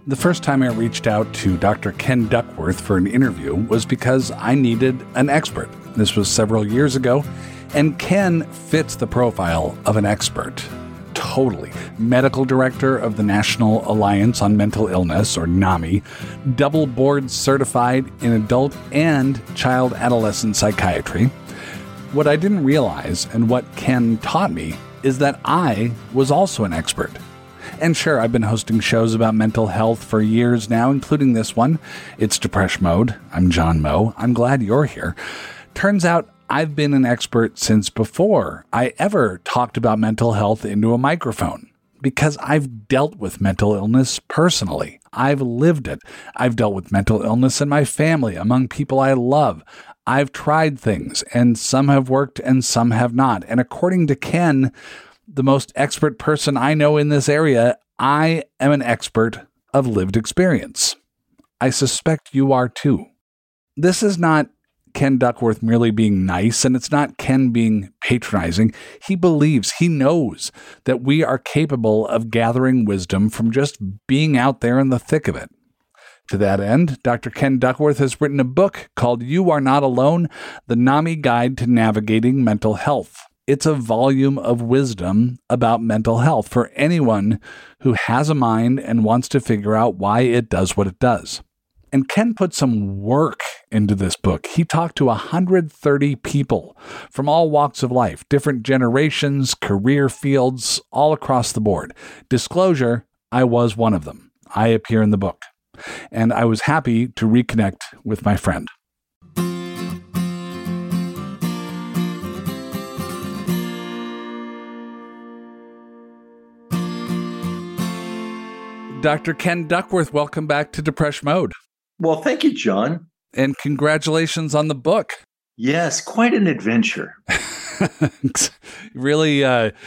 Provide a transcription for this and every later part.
The first time I reached out to Dr. Ken Duckworth for an interview was because I needed an expert. This was several years ago, and Ken fits the profile of an expert. Totally. Medical director of the National Alliance on Mental Illness, or NAMI, double board certified in adult and child adolescent psychiatry. What I didn't realize, and what Ken taught me, is that I was also an expert. And sure, I've been hosting shows about mental health for years now, including this one. It's Depression Mode. I'm John Moe. I'm glad you're here. Turns out I've been an expert since before I ever talked about mental health into a microphone, because I've dealt with mental illness personally. I've lived it. I've dealt with mental illness in my family, among people I love. I've tried things, and some have worked and some have not. And according to Ken, the most expert person I know in this area, I am an expert of lived experience. I suspect you are too. This is not Ken Duckworth merely being nice, and it's not Ken being patronizing. He believes, he knows that we are capable of gathering wisdom from just being out there in the thick of it. To that end, Dr. Ken Duckworth has written a book called You Are Not Alone, The NAMI Guide to Navigating Mental Health. It's a volume of wisdom about mental health for anyone who has a mind and wants to figure out why it does what it does. And Ken put some work into this book. He talked to 130 people from all walks of life, different generations, career fields, all across the board. Disclosure, I was one of them. I appear in the book. And I was happy to reconnect with my friend. Dr. Ken Duckworth, welcome back to Depression Mode. Well, thank you, John. And congratulations on the book. Yes, quite an adventure. Really,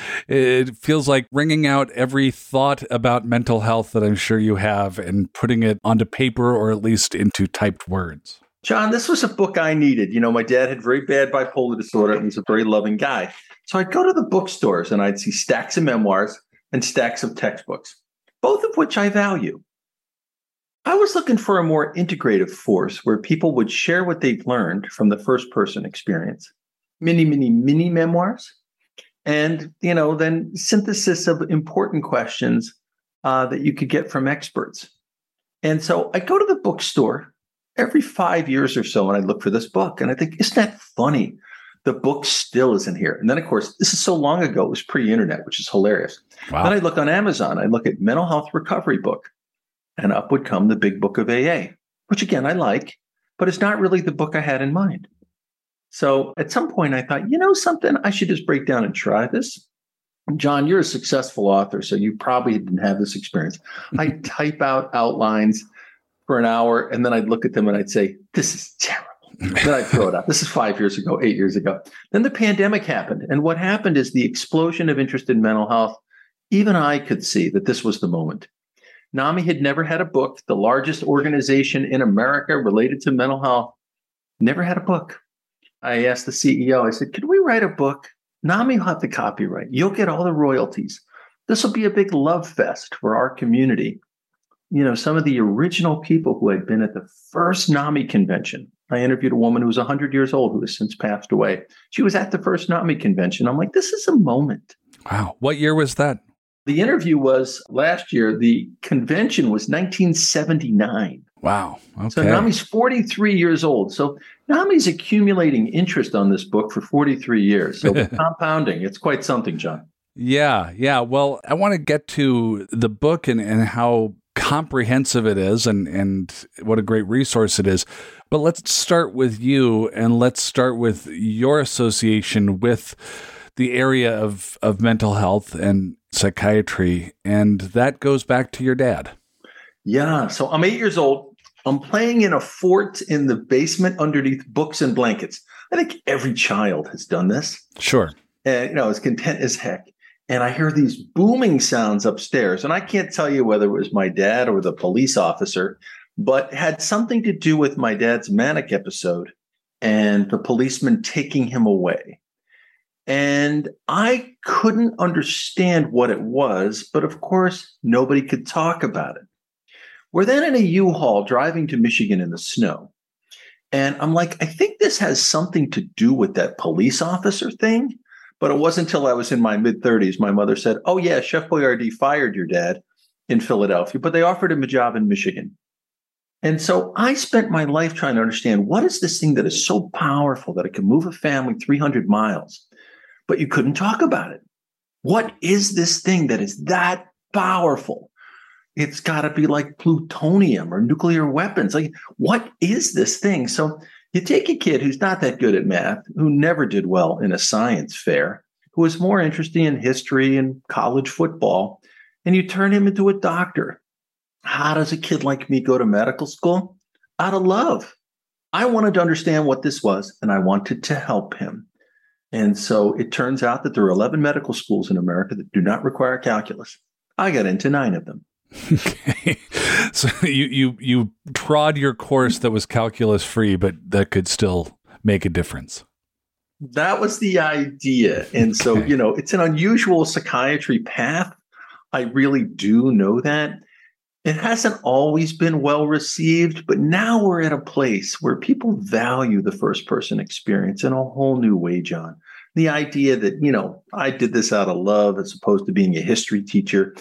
it feels like wringing out every thought about mental health that I'm sure you have and putting it onto paper or at least into typed words. John, this was a book I needed. You know, my dad had very bad bipolar disorder and was a very loving guy. So I'd go to the bookstores and I'd see stacks of memoirs and stacks of textbooks, both of which I value. I was looking for a more integrative force where people would share what they've learned from the first-person experience. Mini memoirs, and, then synthesis of important questions that you could get from experts. And so I go to the bookstore every 5 years or so, and I look for this book, and I think, isn't that funny? The book still isn't here. And then, of course, this is so long ago, it was pre-internet, which is hilarious. Wow. Then I look on Amazon, I look at mental health recovery book, and up would come the big book of AA, which again, I like, but it's not really the book I had in mind. So at some point I thought, something, I should just break down and try this. John, you're a successful author, so you probably didn't have this experience. I'd type out outlines for an hour, and then I'd look at them and I'd say, this is terrible. Then I'd throw it out. This is 5 years ago, 8 years ago. Then the pandemic happened. And what happened is the explosion of interest in mental health. Even I could see that this was the moment. NAMI had never had a book. The largest organization in America related to mental health never had a book. I asked the CEO, I said, could we write a book? NAMI will have the copyright. You'll get all the royalties. This will be a big love fest for our community. Some of the original people who had been at the first NAMI convention. I interviewed a woman who was 100 years old who has since passed away. She was at the first NAMI convention. I'm like, this is a moment. Wow. What year was that? The interview was last year. The convention was 1979. Wow. Okay. So NAMI's 43 years old. So NAMI's accumulating interest on this book for 43 years. So compounding, it's quite something, John. Yeah. Well, I want to get to the book and how comprehensive it is and what a great resource it is. But let's start with you, and let's start with your association with the area of mental health and psychiatry. And that goes back to your dad. Yeah. So I'm 8 years old. I'm playing in a fort in the basement underneath books and blankets. I think every child has done this. Sure. And, as content as heck. And I hear these booming sounds upstairs. And I can't tell you whether it was my dad or the police officer, but had something to do with my dad's manic episode and the policeman taking him away. And I couldn't understand what it was, but of course, nobody could talk about it. We're then in a U-Haul driving to Michigan in the snow. And I'm like, I think this has something to do with that police officer thing. But it wasn't until I was in my mid-30s, my mother said, oh, yeah, Chef Boyardee fired your dad in Philadelphia, but they offered him a job in Michigan. And so I spent my life trying to understand, what is this thing that is so powerful that it can move a family 300 miles, but you couldn't talk about it? What is this thing that is that powerful? It's got to be like plutonium or nuclear weapons. Like, what is this thing? So you take a kid who's not that good at math, who never did well in a science fair, who was more interested in history and college football, and you turn him into a doctor. How does a kid like me go to medical school? Out of love. I wanted to understand what this was, and I wanted to help him. And so it turns out that there are 11 medical schools in America that do not require calculus. I got into 9 of them. Okay. So you trod your course that was calculus free, but that could still make a difference. That was the idea. And so, it's an unusual psychiatry path. I really do know that. It hasn't always been well received, but now we're at a place where people value the first person experience in a whole new way, John. The idea that, I did this out of love as opposed to being a history teacher,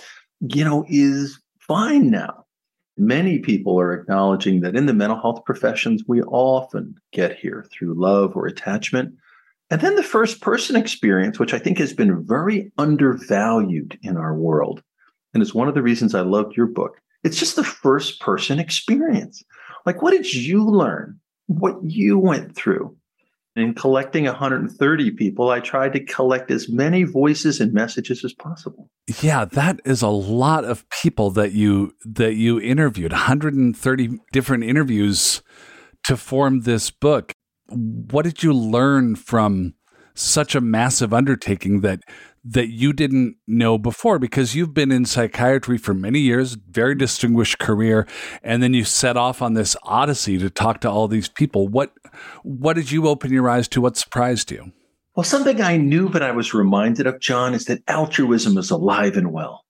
is fine now. Many people are acknowledging that in the mental health professions, we often get here through love or attachment. And then the first person experience, which I think has been very undervalued in our world, and is one of the reasons I loved your book. It's just the first person experience. Like, what did you learn? What you went through? In collecting 130 people, I tried to collect as many voices and messages as possible. Yeah, that is a lot of people that you interviewed, 130 different interviews to form this book. What did you learn from such a massive undertaking that you didn't know before? Because you've been in psychiatry for many years, very distinguished career, and then you set off on this odyssey to talk to all these people. What did you open your eyes to? What surprised you? Well, something I knew but I was reminded of, John, is that altruism is alive and well.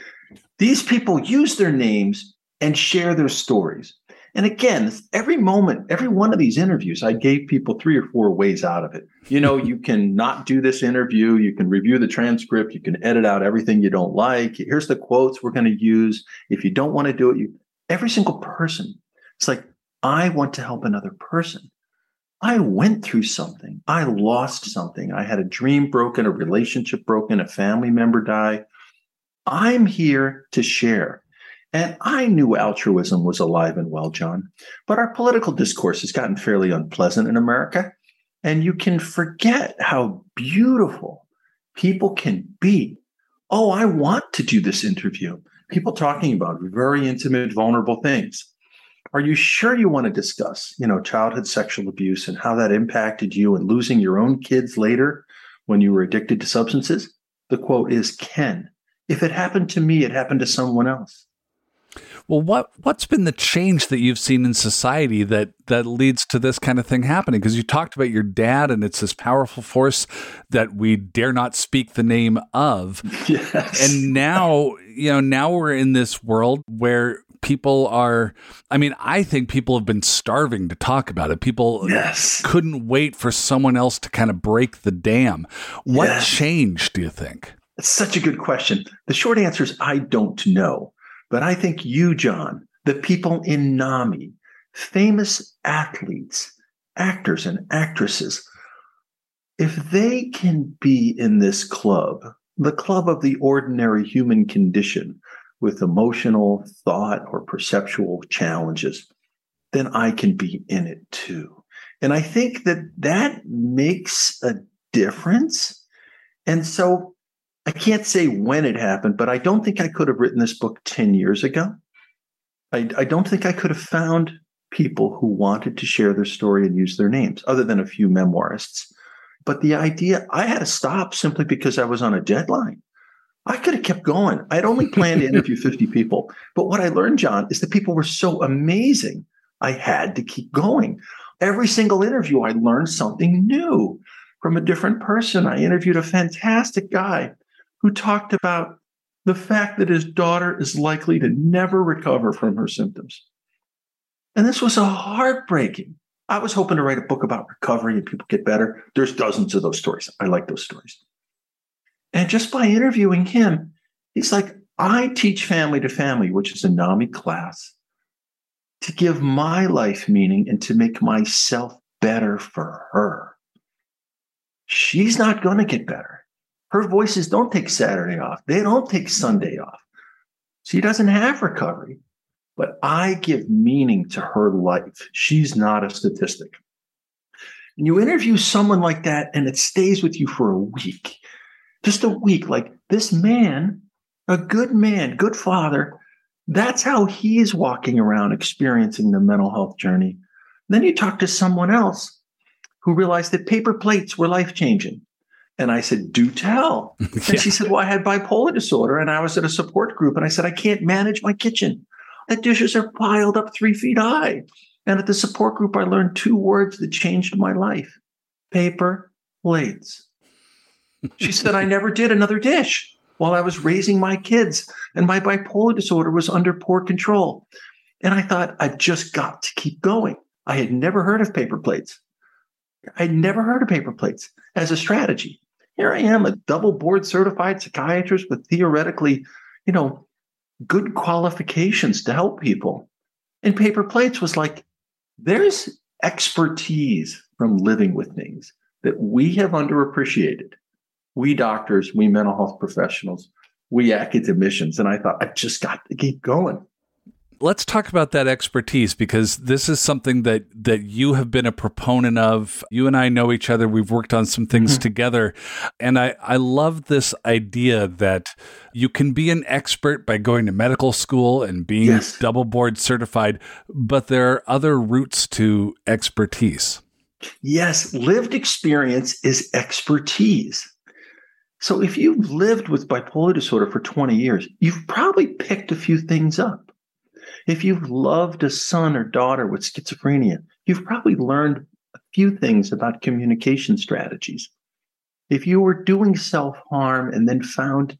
These people use their names and share their stories. And again, every moment, every one of these interviews, I gave people 3 or 4 ways out of it. You can not do this interview. You can review the transcript. You can edit out everything you don't like. Here's the quotes we're going to use. If you don't want to do it, every single person, it's like, I want to help another person. I went through something. I lost something. I had a dream broken, a relationship broken, a family member die. I'm here to share. And I knew altruism was alive and well, John, but our political discourse has gotten fairly unpleasant in America. And you can forget how beautiful people can be. Oh, I want to do this interview. People talking about very intimate, vulnerable things. Are you sure you want to discuss, childhood sexual abuse and how that impacted you and losing your own kids later when you were addicted to substances? The quote is, Ken, if it happened to me, it happened to someone else. Well, what's been the change that you've seen in society that leads to this kind of thing happening? Because you talked about your dad, and it's this powerful force that we dare not speak the name of. Yes. And now we're in this world where people are, I think people have been starving to talk about it. People couldn't wait for someone else to kind of break the dam. What changed, do you think? That's such a good question. The short answer is I don't know. But I think you, John, the people in NAMI, famous athletes, actors and actresses, if they can be in this club, the club of the ordinary human condition with emotional, thought, or perceptual challenges, then I can be in it too. And I think that makes a difference. And so I can't say when it happened, but I don't think I could have written this book 10 years ago. I don't think I could have found people who wanted to share their story and use their names, other than a few memoirists. But the idea, I had to stop simply because I was on a deadline. I could have kept going. I'd only planned to interview 50 people. But what I learned, John, is that people were so amazing, I had to keep going. Every single interview, I learned something new from a different person. I interviewed a fantastic guy who talked about the fact that his daughter is likely to never recover from her symptoms. And this was a heartbreaking. I was hoping to write a book about recovery and people get better. There's dozens of those stories. I like those stories. And just by interviewing him, he's like, I teach family to family, which is a NAMI class, to give my life meaning and to make myself better for her. She's not going to get better. Her voices don't take Saturday off. They don't take Sunday off. She doesn't have recovery, but I give meaning to her life. She's not a statistic. And you interview someone like that and it stays with you for a week, just a week. Like this man, a good man, good father, that's how he is walking around experiencing the mental health journey. Then you talk to someone else who realized that paper plates were life-changing. And I said, do tell. And she said, well, I had bipolar disorder and I was at a support group. And I said, I can't manage my kitchen. The dishes are piled up 3 feet high. And at the support group, I learned 2 words that changed my life. Paper plates. She said, I never did another dish while I was raising my kids. And my bipolar disorder was under poor control. And I thought, I've just got to keep going. I had never heard of paper plates. I'd never heard of paper plates as a strategy. Here I am, a double board certified psychiatrist with theoretically, good qualifications to help people. And paper plates was like, there's expertise from living with things that we have underappreciated. We doctors, we mental health professionals, we academicians. And I thought, I just got to keep going. Let's talk about that expertise, because this is something that you have been a proponent of. You and I know each other. We've worked on some things together. And I love this idea that you can be an expert by going to medical school and being double board certified, but there are other routes to expertise. Yes, lived experience is expertise. So if you've lived with bipolar disorder for 20 years, you've probably picked a few things up. If you've loved a son or daughter with schizophrenia, you've probably learned a few things about communication strategies. If you were doing self-harm and then found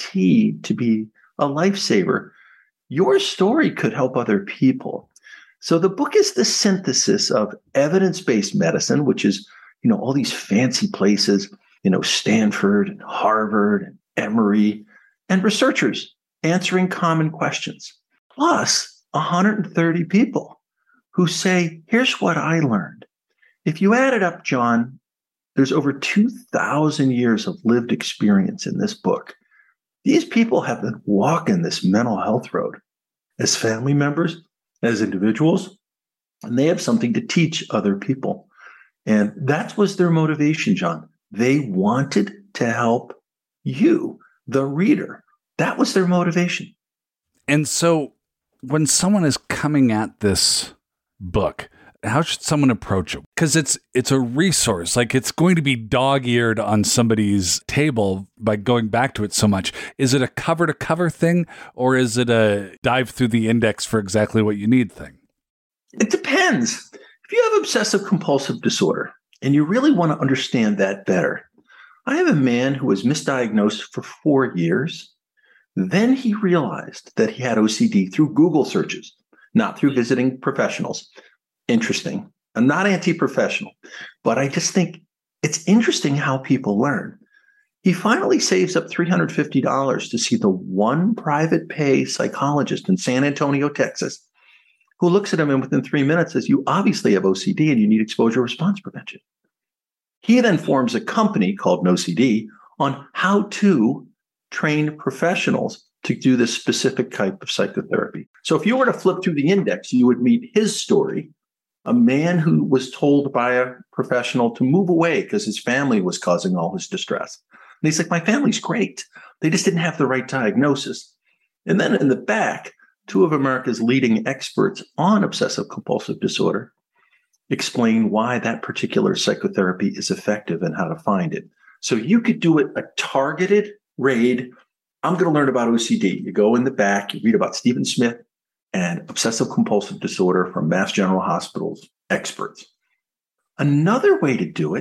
DBT to be a lifesaver, your story could help other people. So the book is the synthesis of evidence-based medicine, which is, all these fancy places, Stanford and Harvard and Emory, and researchers answering common questions. Plus 130 people who say, here's what I learned. If you add it up, John, there's over 2,000 years of lived experience in this book. These people have been walking this mental health road as family members, as individuals, and they have something to teach other people. And that was their motivation, John. They wanted to help you, the reader. That was their motivation. And so when someone is coming at this book, how should someone approach it? Because it's a resource. Like, it's going to be dog-eared on somebody's table by going back to it so much. Is it a cover-to-cover thing, or is it a dive through the index for exactly what you need thing? It depends. If you have obsessive-compulsive disorder and you really want to understand that better, I have a man who was misdiagnosed for 4 years. Then he realized that he had OCD through Google searches, not through visiting professionals. Interesting. I'm not anti-professional, but I just think it's interesting how people learn. He finally saves up $350 to see the one private pay psychologist in San Antonio, Texas, who looks at him and within 3 minutes says, you obviously have OCD and you need exposure response prevention. He then forms a company called NoCD on how to train professionals to do this specific type of psychotherapy. So if you were to flip through the index, you would meet his story, a man who was told by a professional to move away because his family was causing all his distress. And he's like, my family's great. They just didn't have the right diagnosis. And then in the back, 2 of America's leading experts on obsessive compulsive disorder explain why that particular psychotherapy is effective and how to find it. So you could do it a targeted raid. I'm going to learn about OCD. You go in the back, you read about Stephen Smith and obsessive compulsive disorder from Mass General Hospital's experts. Another way to do it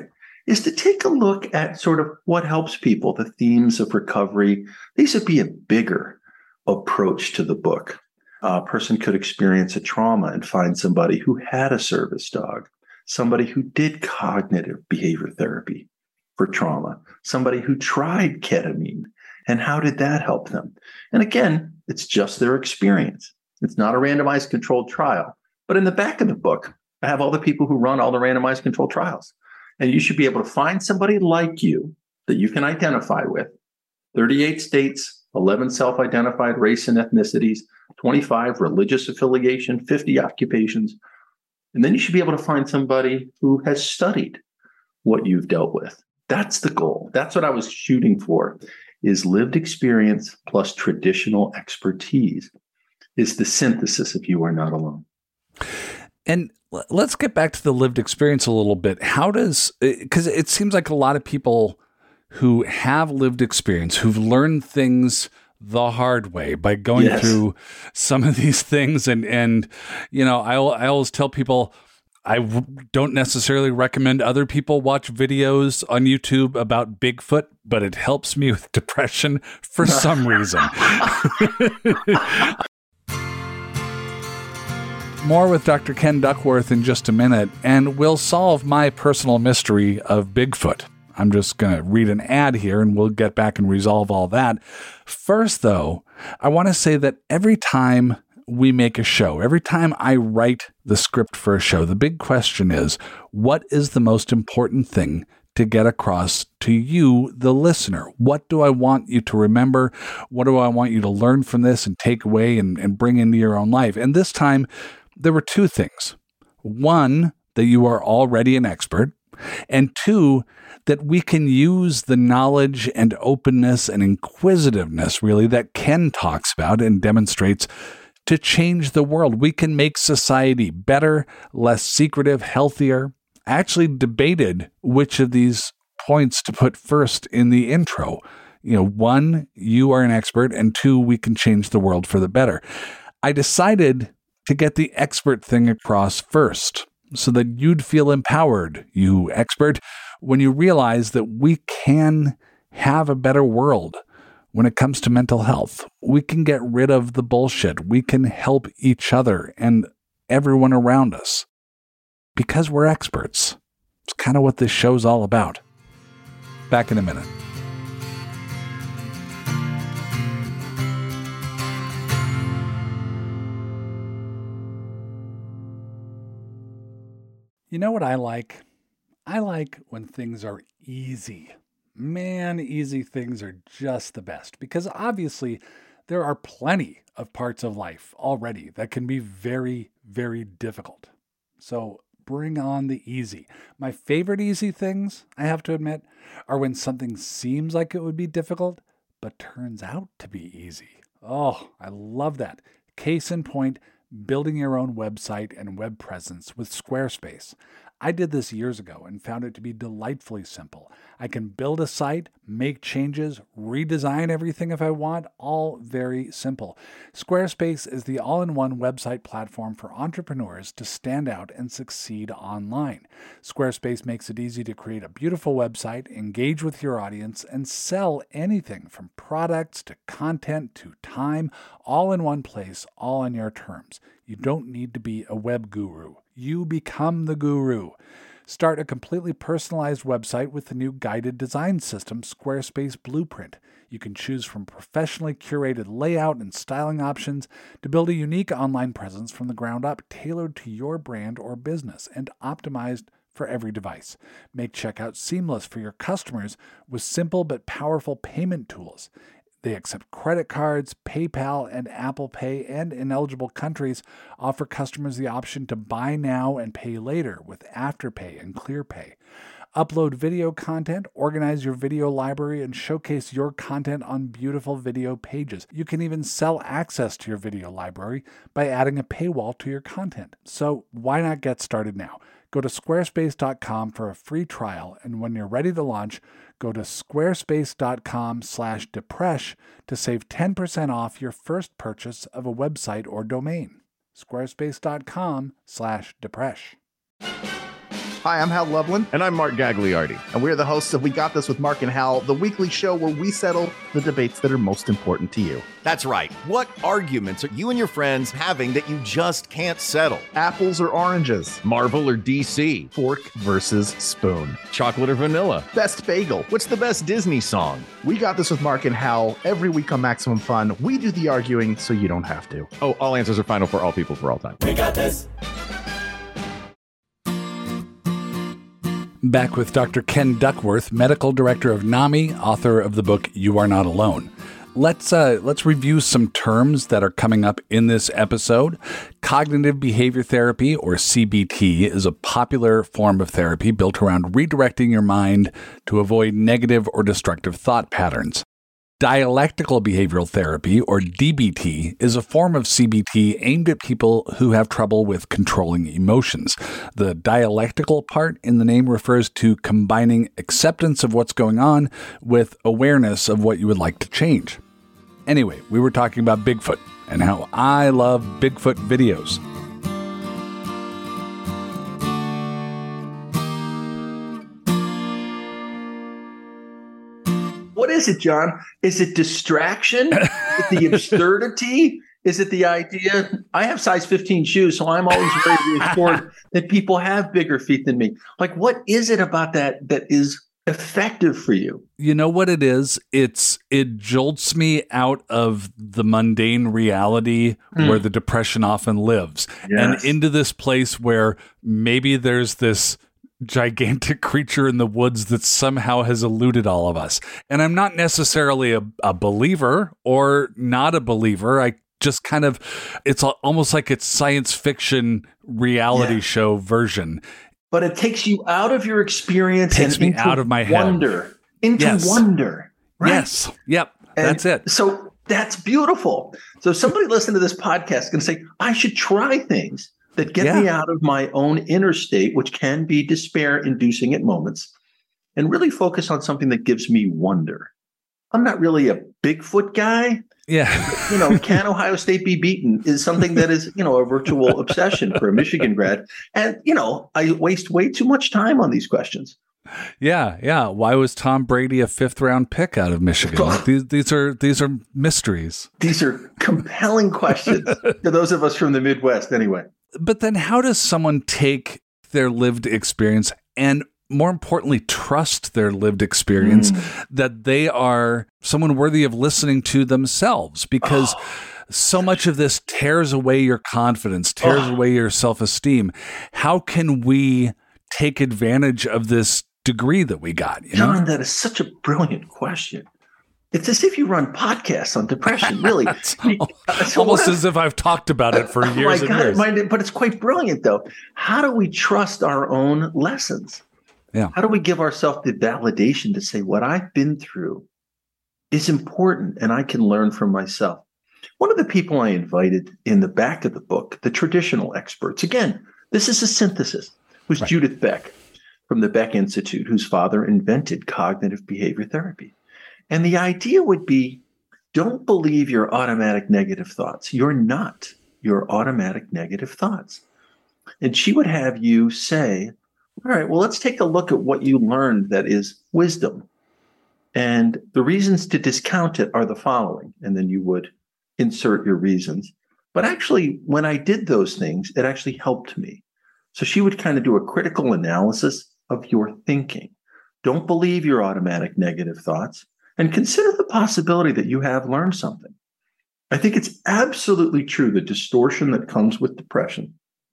is to take a look at sort of what helps people, the themes of recovery. These would be a bigger approach to the book. A person could experience a trauma and find somebody who had a service dog, somebody who did cognitive behavior therapy for trauma, somebody who tried ketamine, and how did that help them? And again, it's just their experience. It's not a randomized controlled trial. But in the back of the book, I have all the people who run all the randomized controlled trials. And you should be able to find somebody like you that you can identify with. 38 states, 11 self-identified race and ethnicities, 25 religious affiliation, 50 occupations. And then you should be able to find somebody who has studied what you've dealt with. That's the goal. That's what I was shooting for, is lived experience plus traditional expertise is the synthesis of You Are Not Alone. And let's get back to the lived experience a little bit. How does, because it seems like a lot of people who have lived experience, who've learned things the hard way by going through some of these things. And you know, I always tell people, I don't necessarily recommend other people watch videos on YouTube about Bigfoot, but it helps me with depression for some reason. More with Dr. Ken Duckworth in just a minute, and we'll solve my personal mystery of Bigfoot. I'm just going to read an ad here and we'll get back and resolve all that. First, though, I want to say that every time we make a show, every time I write the script for a show, the big question is, what is the most important thing to get across to you, the listener? What do I want you to remember? What do I want you to learn from this and take away and bring into your own life? And this time, there were two things. One, that you are already an expert. And two, that we can use the knowledge and openness and inquisitiveness, really, that Ken talks about and demonstrates to change the world. We can make society better, less secretive, healthier. I actually debated which of these points to put first in the intro. You know, one, you are an expert, and two, we can change the world for the better. I decided to get the expert thing across first, so that you'd feel empowered, you expert, when you realize that we can have a better world when it comes to mental health. We can get rid of the bullshit. We can help each other and everyone around us because we're experts. It's kind of what this show's all about. Back in a minute. You know what I like? I like when things are easy. Man, easy things are just the best because obviously there are plenty of parts of life already that can be very, very difficult. So bring on the easy. My favorite easy things, I have to admit, are when something seems like it would be difficult, but turns out to be easy. Oh, I love that. Case in point, building your own website and web presence with Squarespace. I did this years ago and found it to be delightfully simple. I can build a site, make changes, redesign everything if I want, all very simple. Squarespace is the all-in-one website platform for entrepreneurs to stand out and succeed online. Squarespace makes it easy to create a beautiful website, engage with your audience, and sell anything from products to content to time, all in one place, all on your terms. You don't need to be a web guru. You become the guru. Start a completely personalized website with the new guided design system, Squarespace Blueprint. You can choose from professionally curated layout and styling options to build a unique online presence from the ground up, tailored to your brand or business and optimized for every device. Make checkout seamless for your customers with simple but powerful payment tools. They accept credit cards, PayPal, and Apple Pay, and in eligible countries offer customers the option to buy now and pay later with Afterpay and ClearPay. Upload video content, organize your video library, and showcase your content on beautiful video pages. You can even sell access to your video library by adding a paywall to your content. So why not get started now? Go to squarespace.com for a free trial, and when you're ready to launch, go to squarespace.com/depresh to save 10% off your first purchase of a website or domain. Squarespace.com/depresh. Hi, I'm Hal Loveland. And I'm Mark Gagliardi. And we're the hosts of We Got This with Mark and Hal, the weekly show where we settle the debates that are most important to you. That's right. What arguments are you and your friends having that you just can't settle? Apples or oranges? Marvel or DC? Fork versus spoon? Chocolate or vanilla? Best bagel? What's the best Disney song? We Got This with Mark and Hal. Every week on Maximum Fun, we do the arguing so you don't have to. Oh, all answers are final for all people for all time. We got this. Back with Dr. Ken Duckworth, medical director of NAMI, author of the book You Are Not Alone. Let's review some terms that are coming up in this episode. Cognitive behavior therapy, or CBT, is a popular form of therapy built around redirecting your mind to avoid negative or destructive thought patterns. Dialectical behavioral therapy, or DBT, is a form of CBT aimed at people who have trouble with controlling emotions. The dialectical part in the name refers to combining acceptance of what's going on with awareness of what you would like to change. Anyway, we were talking about Bigfoot and how I love Bigfoot videos. What is it, John? Is it distraction? Is it the absurdity? Is it the idea? I have size 15 shoes, so I'm always very reassured that people have bigger feet than me. Like, what is it about that is effective for you? You know what it is? It jolts me out of the mundane reality where the depression often lives, and into this place where maybe there's this gigantic creature in the woods that somehow has eluded all of us. And I'm not necessarily a believer or not a believer. I just kind of, it's almost like it's science fiction reality show version. But it takes you out of your experience. Takes me out of my head. Into wonder. Right? Yes. Yep. And that's it. So that's beautiful. So somebody listening to this podcast is going to say, I should try things that get me out of my own inner state, which can be despair-inducing at moments, and really focus on something that gives me wonder. I'm not really a Bigfoot guy. Yeah. Can Ohio State be beaten is something that is, a virtual obsession for a Michigan grad. And, I waste way too much time on these questions. Yeah. Yeah. Why was Tom Brady a 5th round pick out of Michigan? These are mysteries. These are compelling questions to those of us from the Midwest anyway. But then how does someone take their lived experience and, more importantly, trust their lived experience that they are someone worthy of listening to themselves? Because so much of this tears away your confidence, tears away your self-esteem. How can we take advantage of this degree that we got? John, that is such a brilliant question. It's as if you run podcasts on depression, really. Almost as if I've talked about it for years and years. But it's quite brilliant, though. How do we trust our own lessons? Yeah. How do we give ourselves the validation to say what I've been through is important and I can learn from myself? One of the people I invited in the back of the book, the traditional experts, again, this is a synthesis, was Judith Beck from the Beck Institute, whose father invented cognitive behavior therapy. And the idea would be, don't believe your automatic negative thoughts. You're not your automatic negative thoughts. And she would have you say, all right, well, let's take a look at what you learned that is wisdom. And the reasons to discount it are the following. And then you would insert your reasons. But actually, when I did those things, it actually helped me. So she would kind of do a critical analysis of your thinking. Don't believe your automatic negative thoughts. And consider the possibility that you have learned something. I think it's absolutely true. The distortion that comes with depression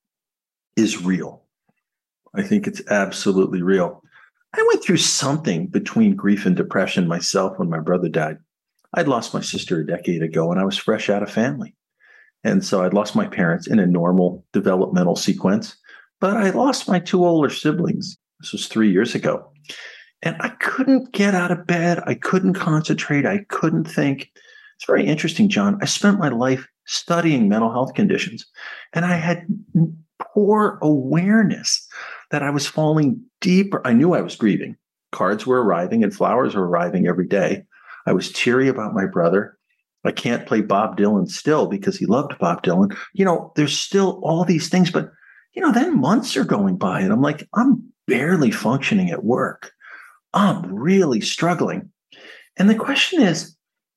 is real. I think it's absolutely real. I went through something between grief and depression myself when my brother died. I'd lost my sister a decade ago and I was fresh out of family. And so I'd lost my parents in a normal developmental sequence, but I lost my 2 older siblings. This was 3 years ago. And I couldn't get out of bed. I couldn't concentrate. I couldn't think. It's very interesting, John. I spent my life studying mental health conditions, and I had poor awareness that I was falling deeper. I knew I was grieving. Cards were arriving and flowers were arriving every day. I was teary about my brother. I can't play Bob Dylan still because he loved Bob Dylan. There's still all these things, but then months are going by and I'm like, I'm barely functioning at work. I'm really struggling. And the question is,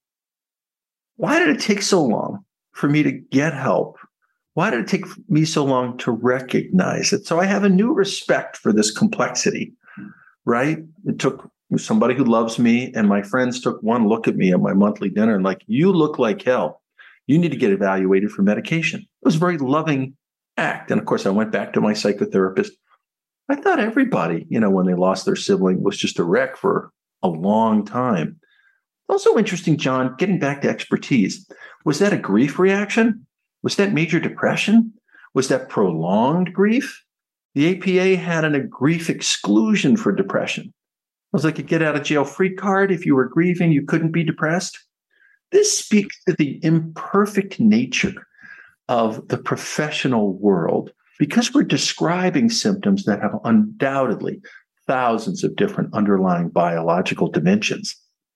why did it take so long for me to get help? Why did it take me so long to recognize it? So I have a new respect for this complexity, right? It took somebody who loves me, and my friends took one look at me at my monthly dinner and like, you look like hell. You need to get evaluated for medication. It was a very loving act. And of course, I went back to my psychotherapist. I thought everybody, when they lost their sibling was just a wreck for a long time. Also interesting, John, getting back to expertise. Was that a grief reaction? Was that major depression? Was that prolonged grief? The APA had a grief exclusion for depression. It was like a get out of jail free card. If you were grieving, you couldn't be depressed. This speaks to the imperfect nature of the professional world because we're describing symptoms that have undoubtedly thousands of different underlying biological dimensions.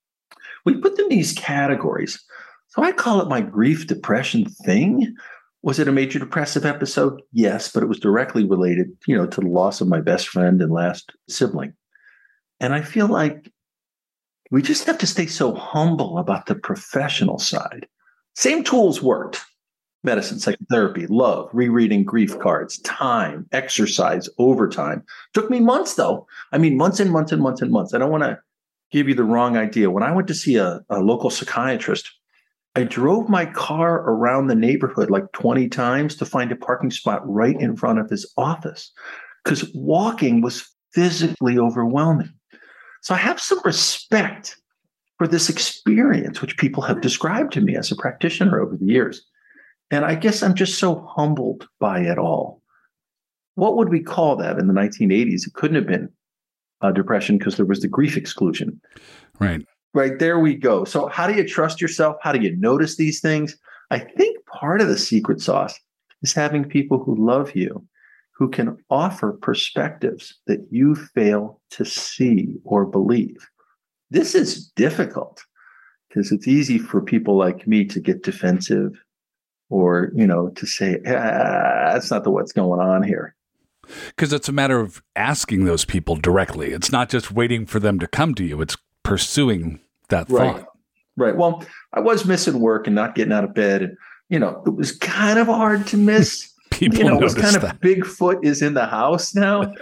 We put them in these categories. So I call it my grief depression thing. Was it a major depressive episode? Yes, but it was directly related, to the loss of my best friend and last sibling. And I feel like we just have to stay so humble about the professional side. Same tools worked. Medicine, psychotherapy, love, rereading grief cards, time, exercise, overtime. Took me months, though. I mean, months and months and months and months. I don't want to give you the wrong idea. When I went to see a local psychiatrist, I drove my car around the neighborhood like 20 times to find a parking spot right in front of his office because walking was physically overwhelming. So I have some respect for this experience, which people have described to me as a practitioner over the years. And I guess I'm just so humbled by it all. What would we call that in the 1980s? It couldn't have been depression because there was the grief exclusion. Right. Right, there we go. So how do you trust yourself? How do you notice these things? I think part of the secret sauce is having people who love you, who can offer perspectives that you fail to see or believe. This is difficult because it's easy for people like me to get defensive or, to say, that's not what's going on here. Because it's a matter of asking those people directly. It's not just waiting for them to come to you. It's pursuing that thought. Right. Well, I was missing work and not getting out of bed. And, it was kind of hard to miss. People it was kind of that. Bigfoot is in the house now.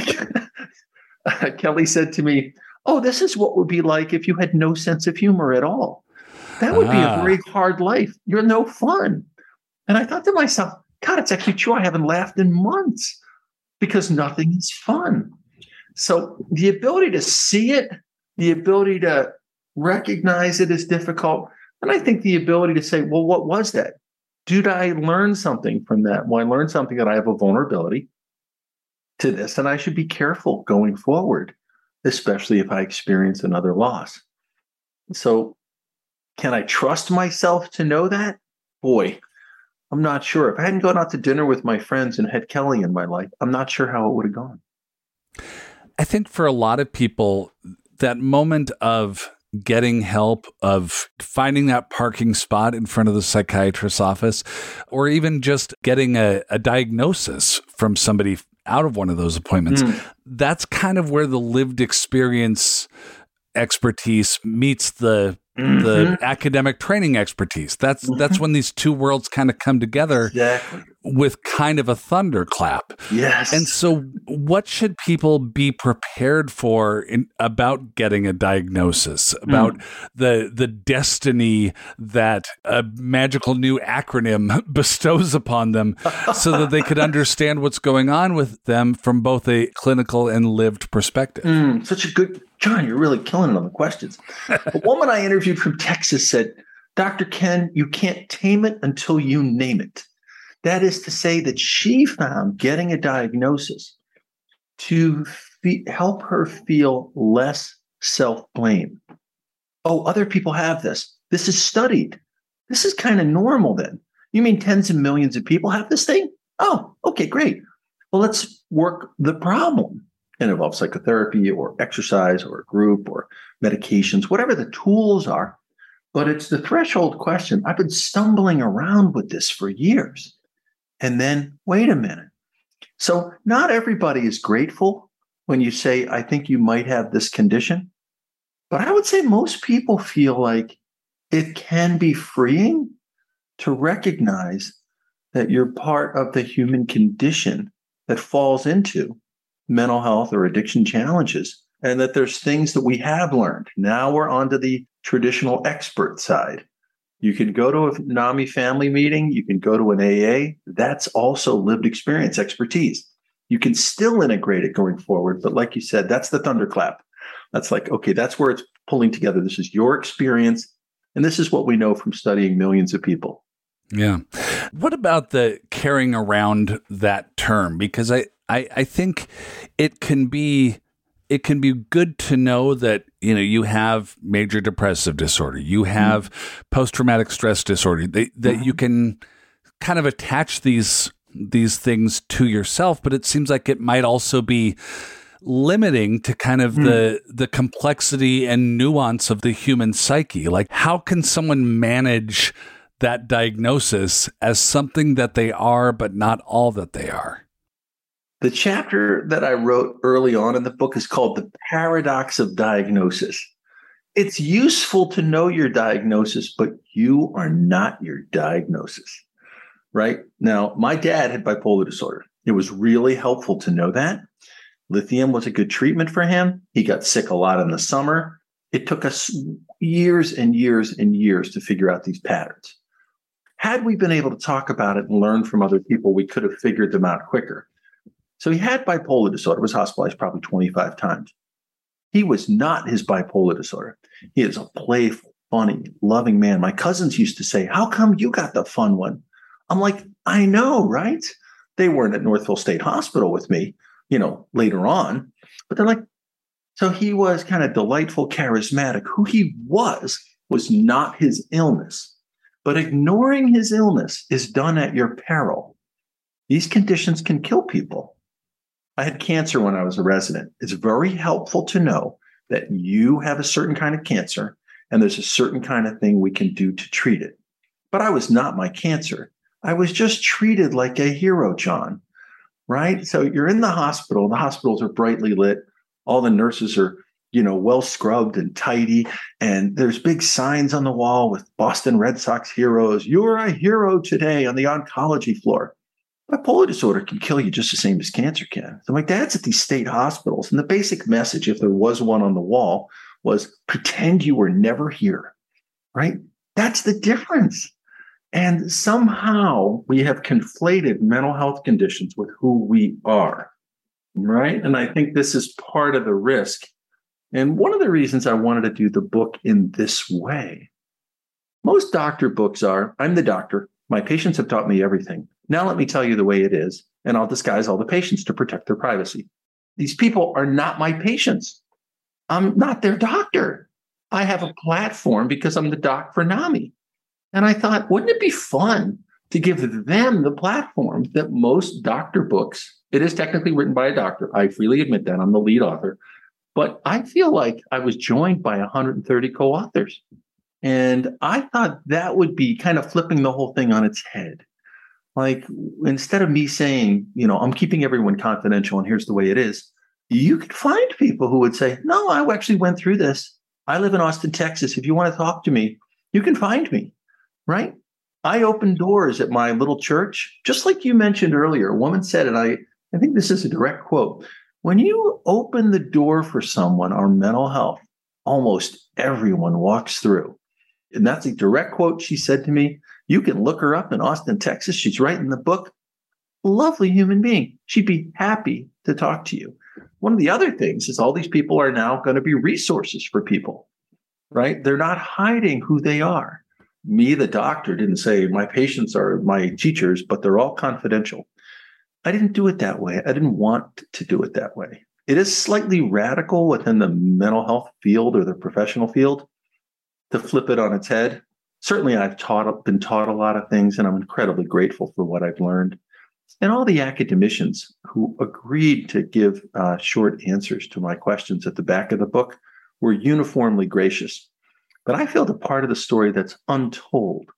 Like Kelly said to me, oh, this is what would be like if you had no sense of humor at all. That would be a very hard life. You're no fun. And I thought to myself, God, it's actually true. I haven't laughed in months because nothing is fun. So the ability to see it, the ability to recognize it is difficult. And I think the ability to say, well, what was that? Did I learn something from that? Well, I learned something that I have a vulnerability to this, and I should be careful going forward, especially if I experience another loss. So can I trust myself to know that? Boy, I'm not sure. If I hadn't gone out to dinner with my friends and had Kelly in my life, I'm not sure how it would have gone. I think for a lot of people, that moment of getting help, of finding that parking spot in front of the psychiatrist's office, or even just getting a diagnosis from somebody out of one of those appointments, that's kind of where the lived experience expertise meets the academic training expertise. That's when these two worlds kind of come together with kind of a thunderclap. Yes. And so what should people be prepared for about getting a diagnosis, about the destiny that a magical new acronym bestows upon them so that they could understand what's going on with them from both a clinical and lived perspective? Such a good, John, you're really killing it on the questions. A woman I interviewed from Texas said, Dr. Ken, you can't tame it until you name it. That is to say that she found getting a diagnosis to help her feel less self-blame. Oh, other people have this. This is studied. This is kind of normal then. You mean tens of millions of people have this thing? Oh, okay, great. Well, let's work the problem. It involves psychotherapy or exercise or a group or medications, whatever the tools are. But it's the threshold question. I've been stumbling around with this for years. And then, wait a minute. So not everybody is grateful when you say, I think you might have this condition. But I would say most people feel like it can be freeing to recognize that you're part of the human condition that falls into mental health or addiction challenges, and that there's things that we have learned. Now we're on to the traditional expert side. You can go to a NAMI family meeting. You can go to an AA. That's also lived experience, expertise. You can still integrate it going forward. But like you said, that's the thunderclap. That's like, okay, that's where it's pulling together. This is your experience. And this is what we know from studying millions of people. Yeah. What about the carrying around that term? Because I think it can be good to know that, you have major depressive disorder, you have post-traumatic stress disorder, that you can kind of attach these things to yourself, but it seems like it might also be limiting to kind of the complexity and nuance of the human psyche. Like, how can someone manage that diagnosis as something that they are, but not all that they are? The chapter that I wrote early on in the book is called The Paradox of Diagnosis. It's useful to know your diagnosis, but you are not your diagnosis, right? Now, my dad had bipolar disorder. It was really helpful to know that. Lithium was a good treatment for him. He got sick a lot in the summer. It took us years and years and years to figure out these patterns. Had we been able to talk about it and learn from other people, we could have figured them out quicker. So he had bipolar disorder, was hospitalized probably 25 times. He was not his bipolar disorder. He is a playful, funny, loving man. My cousins used to say, how come you got the fun one? I'm like, I know, right? They weren't at Northville State Hospital with me, later on. But they're like, so he was kind of delightful, charismatic. Who he was not his illness. But ignoring his illness is done at your peril. These conditions can kill people. I had cancer when I was a resident. It's very helpful to know that you have a certain kind of cancer and there's a certain kind of thing we can do to treat it. But I was not my cancer. I was just treated like a hero, John, right? So you're in the hospital. The hospitals are brightly lit. All the nurses are, well scrubbed and tidy. And there's big signs on the wall with Boston Red Sox heroes. You're a hero today on the oncology floor. Bipolar disorder can kill you just the same as cancer can. So my dad's at these state hospitals, and the basic message, if there was one on the wall, was pretend you were never here, right? That's the difference. And somehow we have conflated mental health conditions with who we are, right? And I think this is part of the risk. And one of the reasons I wanted to do the book in this way, most doctor books are, I'm the doctor. My patients have taught me everything. Now let me tell you the way it is, and I'll disguise all the patients to protect their privacy. These people are not my patients. I'm not their doctor. I have a platform because I'm the doc for NAMI. And I thought, wouldn't it be fun to give them the platform that most doctor books, it is technically written by a doctor. I freely admit that. I'm the lead author. But I feel like I was joined by 130 co-authors. And I thought that would be kind of flipping the whole thing on its head. Like, instead of me saying, I'm keeping everyone confidential and here's the way it is, you could find people who would say, no, I actually went through this. I live in Austin, Texas. If you want to talk to me, you can find me, right? I open doors at my little church, just like you mentioned earlier. A woman said, and I think this is a direct quote, when you open the door for someone on mental health, almost everyone walks through. And that's a direct quote she said to me. You can look her up in Austin, Texas. She's writing the book. Lovely human being. She'd be happy to talk to you. One of the other things is all these people are now going to be resources for people, right? They're not hiding who they are. Me, the doctor, didn't say my patients are my teachers, but they're all confidential. I didn't do it that way. I didn't want to do it that way. It is slightly radical within the mental health field or the professional field to flip it on its head. Certainly, I've been taught a lot of things, and I'm incredibly grateful for what I've learned. And all the academicians who agreed to give short answers to my questions at the back of the book were uniformly gracious. But I feel the part of the story that's untold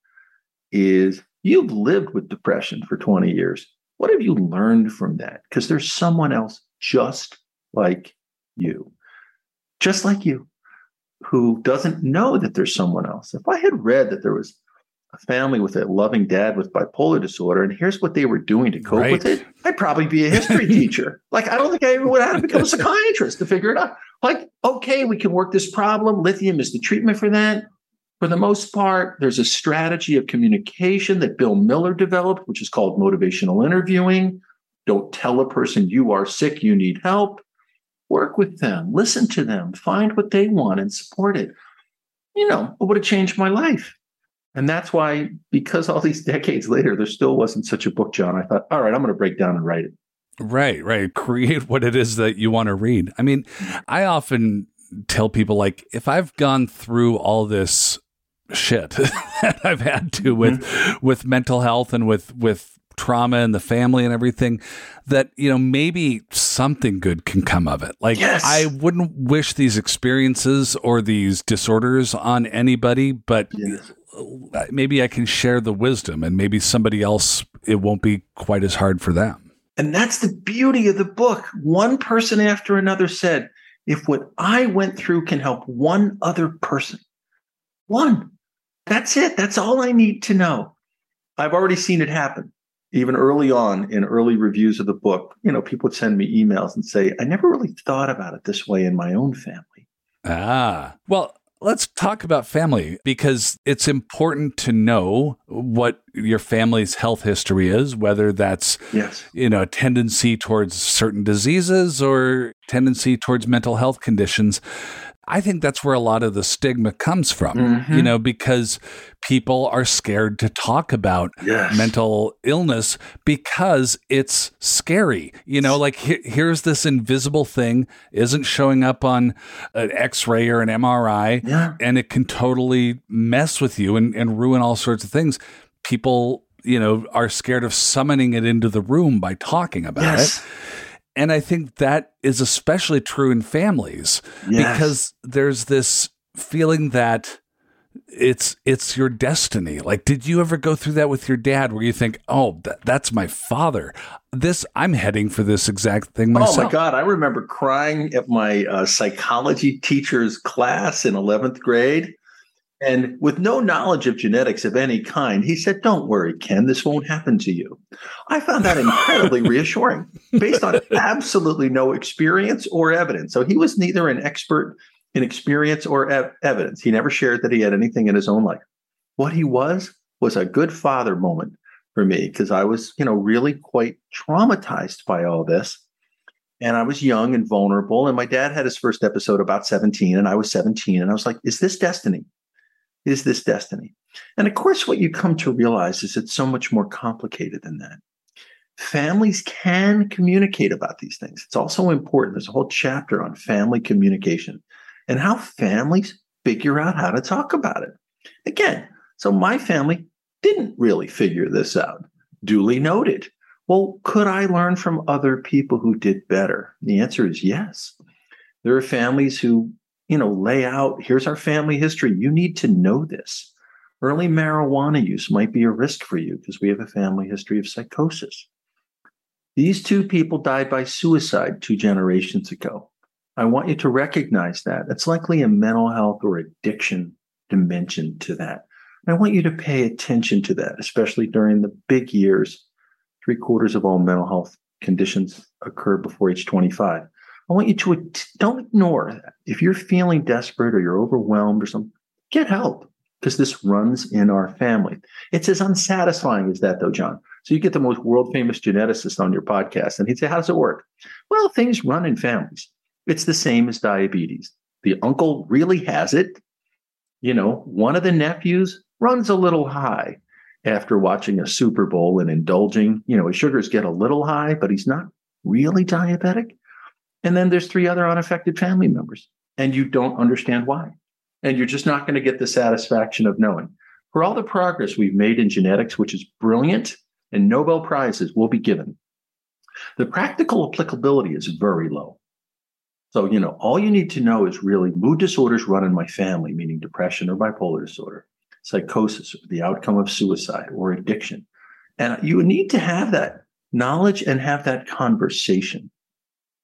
is you've lived with depression for 20 years. What have you learned from that? Because there's someone else just like you, just like you, who doesn't know that there's someone else. If I had read that there was a family with a loving dad with bipolar disorder, and here's what they were doing to cope with it, I'd probably be a history teacher. Like, I don't think I ever would have to become a psychiatrist to figure it out. Like, okay, we can work this problem. Lithium is the treatment for that. For the most part, there's a strategy of communication that Bill Miller developed, which is called motivational interviewing. Don't tell a person you are sick, you need help. Work with them, listen to them, find what they want and support it. You know, it would have changed my life. And that's why, because all these decades later, there still wasn't such a book, John, I thought, all right, I'm going to break down and write it. Right. Create what it is that you want to read. I mean, I often tell people, like, if I've gone through all this shit that I've had to with mental health and with trauma and the family and everything, that, you know, maybe something good can come of it. Like, yes. I wouldn't wish these experiences or these disorders on anybody, but yes. Maybe I can share the wisdom, and maybe somebody else, it won't be quite as hard for them. And that's the beauty of the book. One person after another said, if what I went through can help one other person, that's it. That's all I need to know. I've already seen it happen. Even early on in early reviews of the book, you know, people would send me emails and say, I never really thought about it this way in my own family. Well, let's talk about family, because it's important to know what your family's health history is, whether that's, you know, a tendency towards certain diseases or tendency towards mental health conditions. I think that's where a lot of the stigma comes from, you know, because people are scared to talk about mental illness because it's scary. You know, like here's this invisible thing, isn't showing up on an X-ray or an MRI, and it can totally mess with you and ruin all sorts of things. People, you know, are scared of summoning it into the room by talking about it. And I think that is especially true in families because there's this feeling that it's your destiny. Like, did you ever go through that with your dad where you think, oh, that's my father? I'm heading for this exact thing myself. Oh my God. I remember crying at my psychology teacher's class in 11th grade. And with no knowledge of genetics of any kind, he said, don't worry, Ken, this won't happen to you. I found that incredibly reassuring, based on absolutely no experience or evidence. So he was neither an expert in experience or evidence. He never shared that he had anything in his own life. What he was a good father moment for me, because I was, you know, really quite traumatized by all this. And I was young and vulnerable. And my dad had his first episode about 17, and I was 17. And I was like, is this destiny? Is this destiny? And of course, what you come to realize is it's so much more complicated than that. Families can communicate about these things. It's also important. There's a whole chapter on family communication and how families figure out how to talk about it. Again, so my family didn't really figure this out. Duly noted. Well, could I learn from other people who did better? The answer is yes. There are families who, you know, lay out, here's our family history. You need to know this. Early marijuana use might be a risk for you because we have a family history of psychosis. These two people died by suicide 2 generations ago. I want you to recognize that. It's likely a mental health or addiction dimension to that. I want you to pay attention to that, especially during the big years. 3/4 of all mental health conditions occur before age 25. I want you to don't ignore that. If you're feeling desperate or you're overwhelmed or something, get help, because this runs in our family. It's as unsatisfying as that, though, John. So you get the most world-famous geneticist on your podcast, and he'd say, how does it work? Well, things run in families. It's the same as diabetes. The uncle really has it. You know, one of the nephews runs a little high after watching a Super Bowl and indulging. You know, his sugars get a little high, but he's not really diabetic. And then there's 3 other unaffected family members, and you don't understand why. And you're just not going to get the satisfaction of knowing. For all the progress we've made in genetics, which is brilliant, and Nobel Prizes will be given, the practical applicability is very low. So, you know, all you need to know is really mood disorders run in my family, meaning depression or bipolar disorder, psychosis, the outcome of suicide or addiction. And you need to have that knowledge and have that conversation.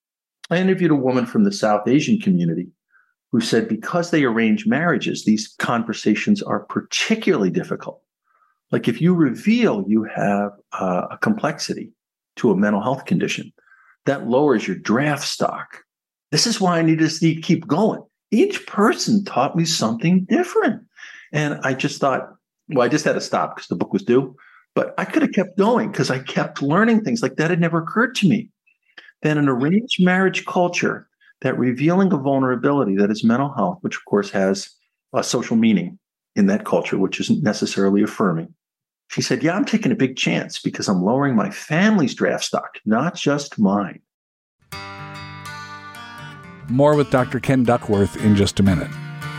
I interviewed a woman from the South Asian community who said because they arrange marriages, these conversations are particularly difficult. Like if you reveal you have a complexity to a mental health condition, that lowers your draft stock. This is why I need to keep going. Each person taught me something different. And I just thought, well, I just had to stop because the book was due. But I could have kept going because I kept learning things like that had never occurred to me. Then an arranged marriage culture, that revealing a vulnerability that is mental health, which of course has a social meaning in that culture, which isn't necessarily affirming. She said, yeah, I'm taking a big chance because I'm lowering my family's draft stock, not just mine. More with Dr. Ken Duckworth in just a minute.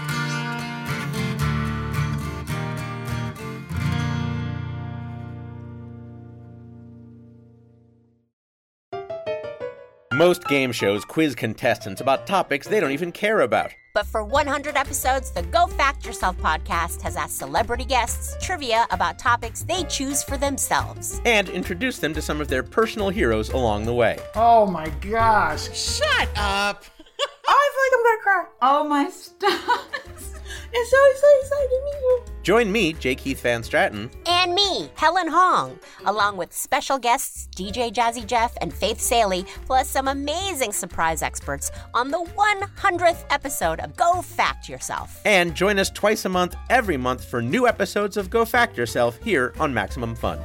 Most game shows quiz contestants about topics they don't even care about. But for 100 episodes, the Go Fact Yourself podcast has asked celebrity guests trivia about topics they choose for themselves. And introduced them to some of their personal heroes along the way. Oh my gosh. Shut up! I feel like I'm gonna cry. Oh my stars. It's so exciting to meet you. Join me, J. Keith Van Stratton. And me, Helen Hong, along with special guests DJ Jazzy Jeff and Faith Saley, plus some amazing surprise experts on the 100th episode of Go Fact Yourself. And join us twice a month, every month, for new episodes of Go Fact Yourself here on Maximum Fun.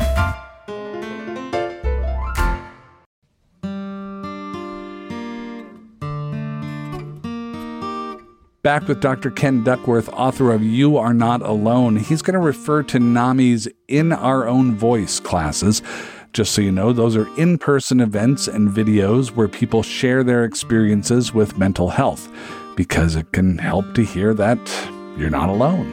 Back with Dr. Ken Duckworth, author of You Are Not Alone. He's going to refer to NAMI's In Our Own Voice classes. Just so you know, those are in-person events and videos where people share their experiences with mental health, because it can help to hear that you're not alone.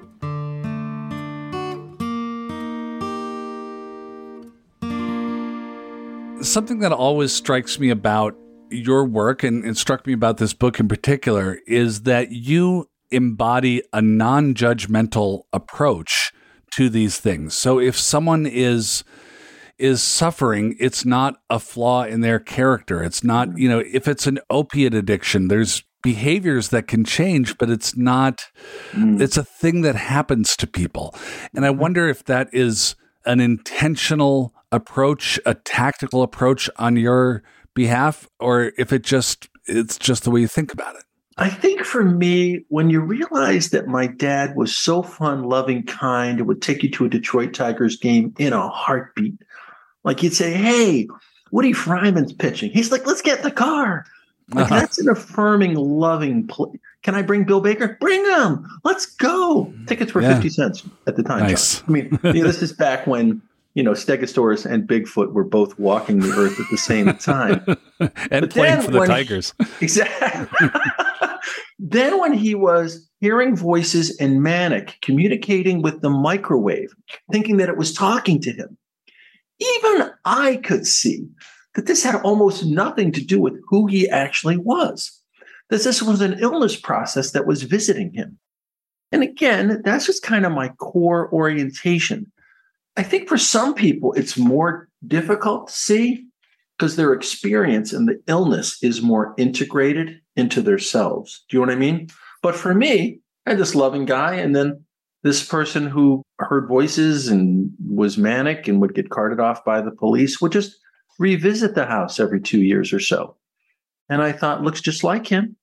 Something that always strikes me about your work, and it struck me about this book in particular, is that you embody a non-judgmental approach to these things. So if someone is suffering, it's not a flaw in their character. It's not, if it's an opiate addiction, there's behaviors that can change, but it's not, it's a thing that happens to people. And I wonder if that is an intentional approach, a tactical approach on your behalf, or if it's just the way you think about it. I think for me, when you realize that my dad was so fun, loving, kind, and would take you to a Detroit Tigers game in a heartbeat. Like you'd say, hey, Woody Fryman's pitching. He's like, let's get in the car. Like that's an affirming, loving play. Can I bring Bill Baker? Bring him. Let's go. Tickets were 50 cents at the time. Nice. I mean, this is back when Stegosaurus and Bigfoot were both walking the earth at the same time. And playing for the Tigers. Exactly. Then when he was hearing voices and manic, communicating with the microwave, thinking that it was talking to him, even I could see that this had almost nothing to do with who he actually was. That this was an illness process that was visiting him. And again, that's just kind of my core orientation. I think for some people, it's more difficult to see because their experience and the illness is more integrated into their selves. Do you know what I mean? But for me, I had this loving guy, and then this person who heard voices and was manic and would get carted off by the police would just revisit the house every 2 years or so. And I thought, looks just like him.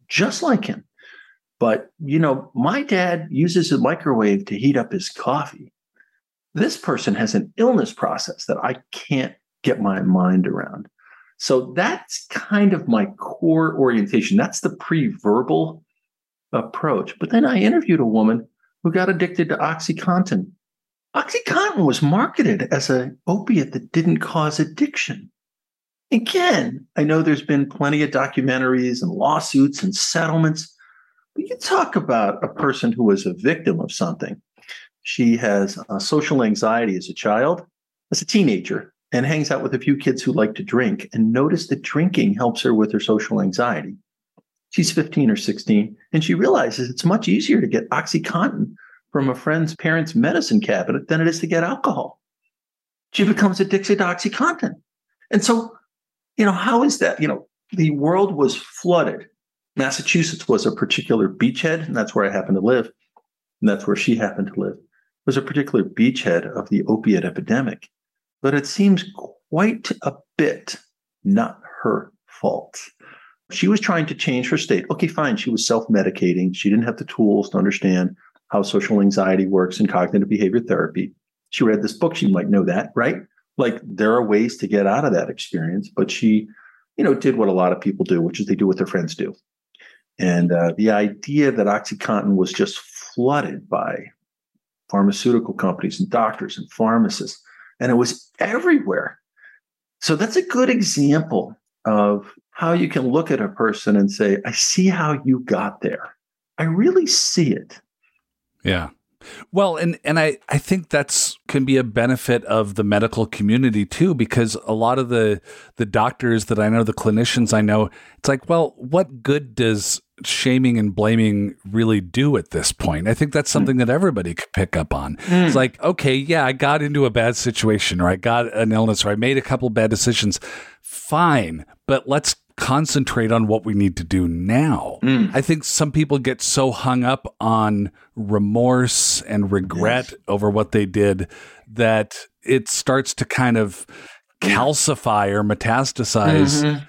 But, my dad uses a microwave to heat up his coffee. This person has an illness process that I can't get my mind around. So that's kind of my core orientation. That's the pre-verbal approach. But then I interviewed a woman who got addicted to OxyContin. OxyContin was marketed as an opiate that didn't cause addiction. Again, I know there's been plenty of documentaries and lawsuits and settlements, but you talk about a person who was a victim of something. She has social anxiety as a child, as a teenager, and hangs out with a few kids who like to drink, and noticed that drinking helps her with her social anxiety. She's 15 or 16, and she realizes it's much easier to get OxyContin from a friend's parents' medicine cabinet than it is to get alcohol. She becomes addicted to OxyContin. And so, how is that? the world was flooded. Massachusetts was a particular beachhead, and that's where I happen to live. And that's where she happened to live. It was a particular beachhead of the opiate epidemic. But it seems quite a bit not her fault. She was trying to change her state. Okay, fine. She was self-medicating. She didn't have the tools to understand how social anxiety works in cognitive behavior therapy. She read this book. She might know that, right? Like there are ways to get out of that experience. But she, did what a lot of people do, which is they do what their friends do. And the idea that OxyContin was just flooded by pharmaceutical companies and doctors and pharmacists, and it was everywhere. So that's a good example of how you can look at a person and say, I see how you got there. I really see it. Yeah. Well, and I think that's can be a benefit of the medical community too, because a lot of the doctors that I know, the clinicians I know, it's like, well, what good does shaming and blaming really do at this point? I think that's something that everybody could pick up on. It's like, okay, yeah, I got into a bad situation, or I got an illness, or I made a couple bad decisions. Fine, but let's concentrate on what we need to do now. I think some people get so hung up on remorse and regret over what they did that it starts to kind of calcify or metastasize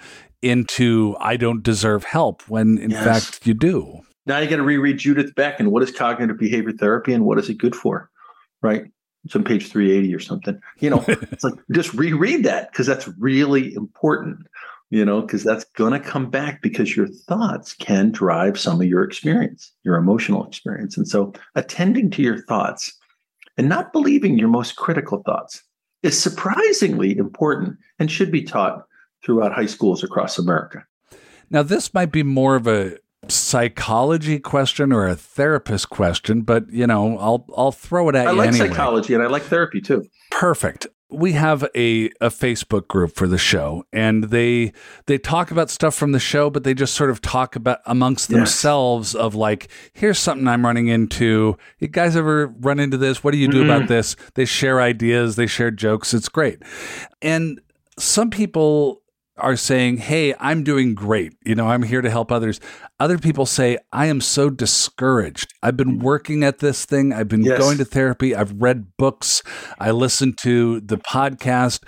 into I don't deserve help, when in fact you do. Now you got to reread Judith Beck and what is cognitive behavior therapy and what is it good for, right? It's on page 380 or something. It's like just reread that because that's really important. Because that's going to come back because your thoughts can drive some of your experience, your emotional experience. And so attending to your thoughts and not believing your most critical thoughts is surprisingly important and should be taught throughout high schools across America. Now, this might be more of a psychology question or a therapist question, but, I'll throw it at you anyway. I like psychology and I like therapy too. Perfect. We have a Facebook group for the show, and they talk about stuff from the show, but they just sort of talk about amongst themselves of like, here's something I'm running into. You guys ever run into this? What do you do about this? They share ideas. They share jokes. It's great. And some people are saying, hey, I'm doing great. I'm here to help others. Other people say, I am so discouraged. I've been working at this thing. I've been going to therapy. I've read books. I listened to the podcast.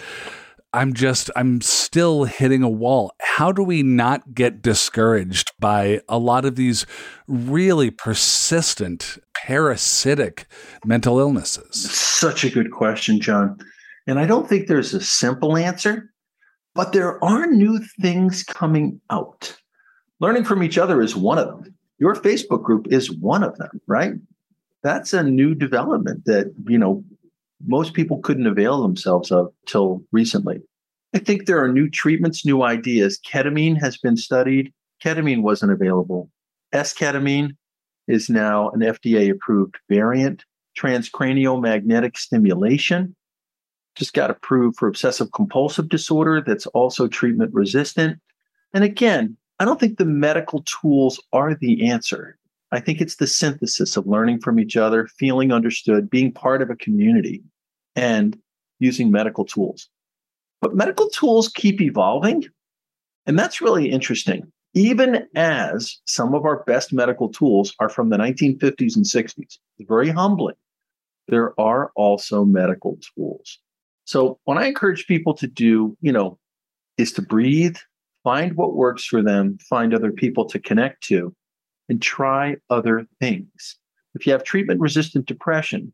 I'm still hitting a wall. How do we not get discouraged by a lot of these really persistent, parasitic mental illnesses? Such a good question, John. And I don't think there's a simple answer. But there are new things coming out. Learning from each other is one of them. Your Facebook group is one of them, right? That's a new development that, most people couldn't avail themselves of till recently. I think there are new treatments, new ideas. Ketamine has been studied. Ketamine wasn't available. S-ketamine is now an FDA-approved variant. Transcranial magnetic stimulation just got approved for obsessive compulsive disorder that's also treatment resistant. And again, I don't think the medical tools are the answer. I think it's the synthesis of learning from each other, feeling understood, being part of a community, and using medical tools. But medical tools keep evolving, and that's really interesting. Even as some of our best medical tools are from the 1950s and 60s, it's very humbling. There are also medical tools. So what I encourage people to do, is to breathe, find what works for them, find other people to connect to, and try other things. If you have treatment-resistant depression,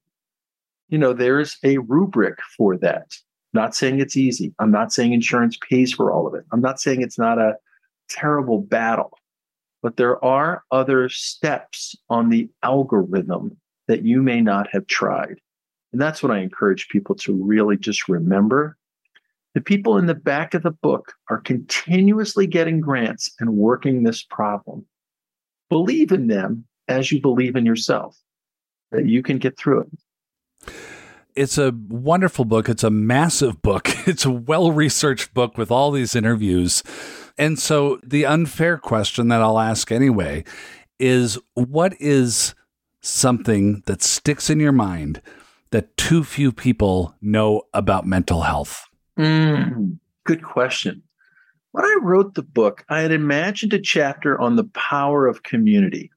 there's a rubric for that. Not saying it's easy. I'm not saying insurance pays for all of it. I'm not saying it's not a terrible battle. But there are other steps on the algorithm that you may not have tried. And that's what I encourage people to really just remember. The people in the back of the book are continuously getting grants and working this problem. Believe in them as you believe in yourself, that you can get through it. It's a wonderful book. It's a massive book. It's a well-researched book with all these interviews. And so the unfair question that I'll ask anyway is, what is something that sticks in your mind that too few people know about mental health? Good question. When I wrote the book, I had imagined a chapter on the power of community.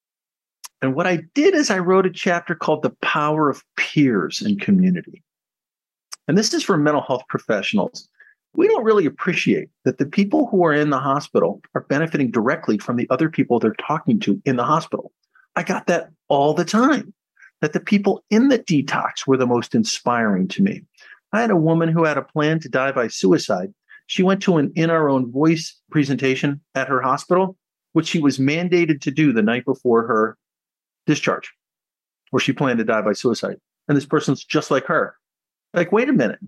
And what I did is I wrote a chapter called The Power of Peers and Community. And this is for mental health professionals. We don't really appreciate that the people who are in the hospital are benefiting directly from the other people they're talking to in the hospital. I got that all the time, that the people in the detox were the most inspiring to me. I had a woman who had a plan to die by suicide. She went to an In Our Own Voice presentation at her hospital, which she was mandated to do the night before her discharge, where she planned to die by suicide. And this person's just like her. Like, wait a minute.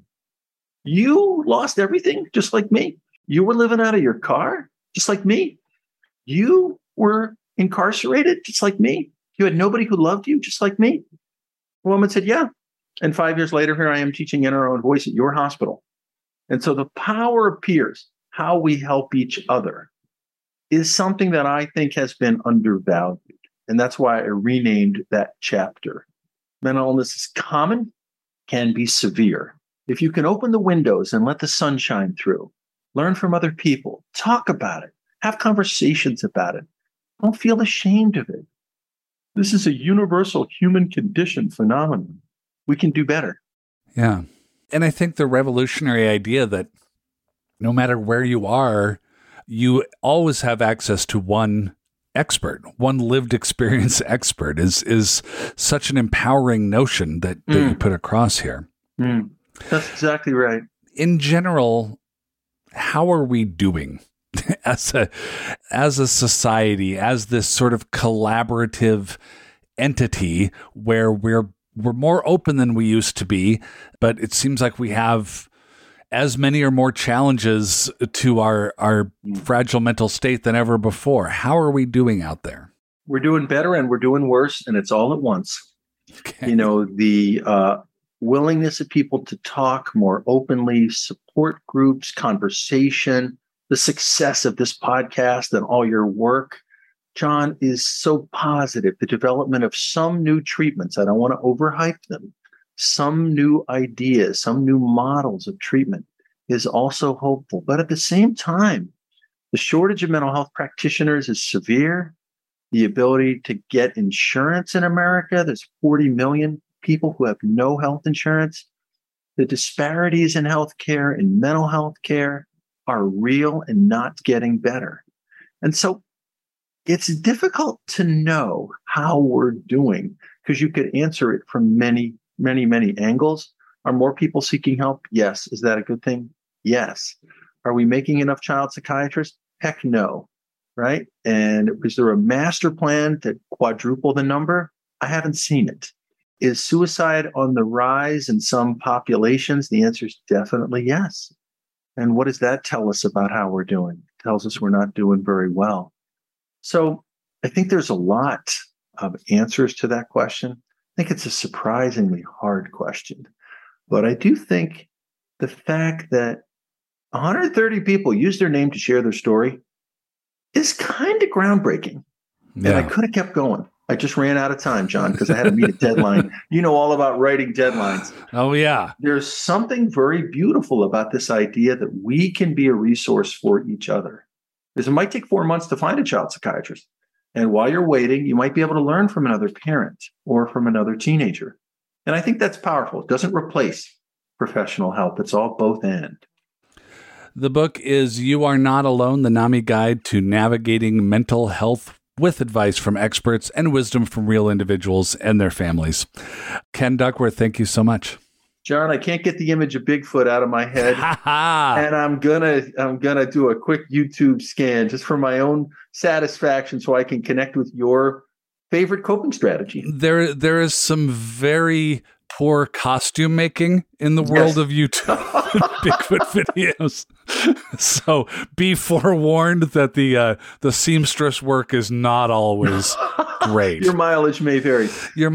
You lost everything just like me. You were living out of your car just like me. You were incarcerated just like me. You had nobody who loved you just like me. The woman said, yeah. And 5 years later, here I am teaching In Our Own Voice at your hospital. And so the power of peers, how we help each other, is something that I think has been undervalued. And that's why I renamed that chapter. Mental illness is common, can be severe. If you can open the windows and let the sun shine through, learn from other people, talk about it, have conversations about it, don't feel ashamed of it. This is a universal human condition phenomenon. We can do better. Yeah. And I think the revolutionary idea that no matter where you are, you always have access to one expert, one lived experience expert is such an empowering notion that you put across here. That's exactly right. In general, how are we doing as a society, as this sort of collaborative entity where we're more open than we used to be, but it seems like we have as many or more challenges to our fragile mental state than ever before? How are we doing out there? We're doing better and we're doing worse, and it's all at once. Okay. You know, the willingness of people to talk more openly, support groups, conversation, the success of this podcast and all your work, John, is so positive. The development of some new treatments, I don't want to overhype them, some new ideas, some new models of treatment is also hopeful. But at the same time, the shortage of mental health practitioners is severe. The ability to get insurance in America, there's 40 million people who have no health insurance. The disparities in healthcare and mental health care are real and not getting better. And so it's difficult to know how we're doing because you could answer it from many angles. Are more people seeking help? Yes. Is that a good thing? Yes. Are we making enough child psychiatrists? Heck no. Right? And is there a master plan to quadruple the number? I haven't seen it. Is suicide on the rise in some populations? The answer is definitely yes. And what does that tell us about how we're doing? It tells us we're not doing very well. So I think there's a lot of answers to that question. I think it's a surprisingly hard question. But I do think the fact that 130 people used their name to share their story is kind of groundbreaking. Yeah. And I could have kept going. I just ran out of time, John, because I had to meet a deadline. You know all about writing deadlines. Oh, yeah. There's something very beautiful about this idea that we can be a resource for each other. Because it might take 4 months to find a child psychiatrist. And while you're waiting, you might be able to learn from another parent or from another teenager. And I think that's powerful. It doesn't replace professional help. It's all both and. The book is You Are Not Alone, the NAMI Guide to Navigating Mental Health with advice from experts and wisdom from real individuals and their families. Ken Duckworth, thank you so much. John, I can't get the image of Bigfoot out of my head. And I'm gonna do a quick YouTube scan just for my own satisfaction so I can connect with your favorite coping strategy. There is some very poor costume making in the world of YouTube Bigfoot videos. So be forewarned that the seamstress work is not always great. Your mileage may vary.